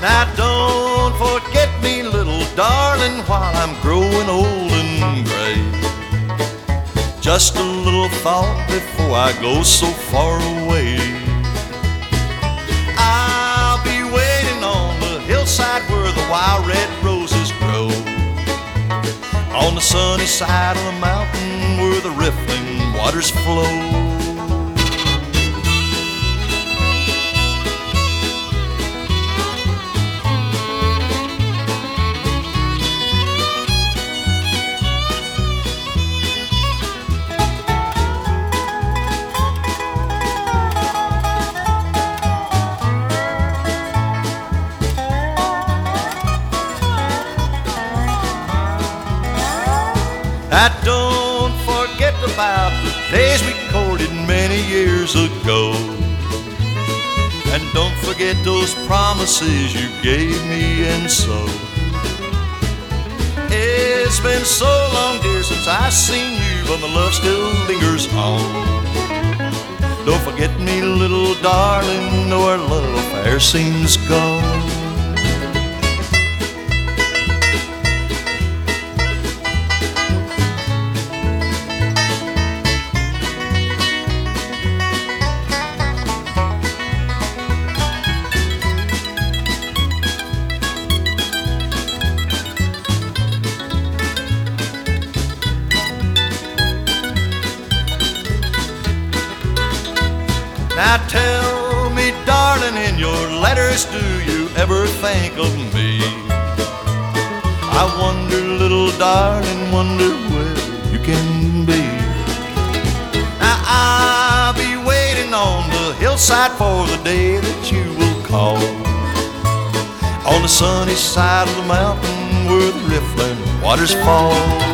Now don't forget me, little darling, while I'm growing old and gray. Just a little thought before I go so far away. I'll be waiting on the hillside where the wild red roses grow, on the sunny side of the mountain where the riffling waters flow. Now don't forget about the days we courted many years ago, and don't forget those promises you gave me and so. It's been so long, dear, since I seen you, but my love still lingers on. Don't forget me, little darling, though our love affair seems gone. Now tell me, darling, in your letters, do you ever think of me? I wonder, little darling, wonder where you can be. Now I'll be waiting on the hillside for the day that you will call, on the sunny side of the mountain where the riffling waters fall.